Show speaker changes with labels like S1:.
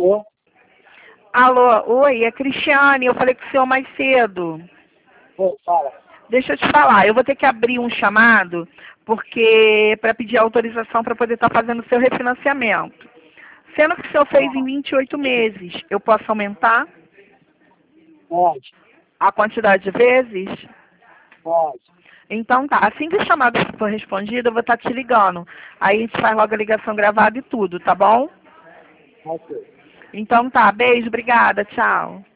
S1: Alô?
S2: Alô, oi, é Cristiane, eu falei com o senhor mais cedo.
S1: Oi, fala.
S2: Deixa eu te falar, eu vou ter que abrir um chamado, porque para pedir autorização para poder estar fazendo o seu refinanciamento. Sendo que o senhor fez em 28 meses, eu posso aumentar
S1: Pode,
S2: a quantidade de vezes?
S1: pode.
S2: Então tá, assim que o chamado for respondido, eu vou estar te ligando. Aí a gente faz logo a ligação gravada e tudo, tá bom?
S1: Ok.
S2: Então tá, beijo, obrigada, tchau.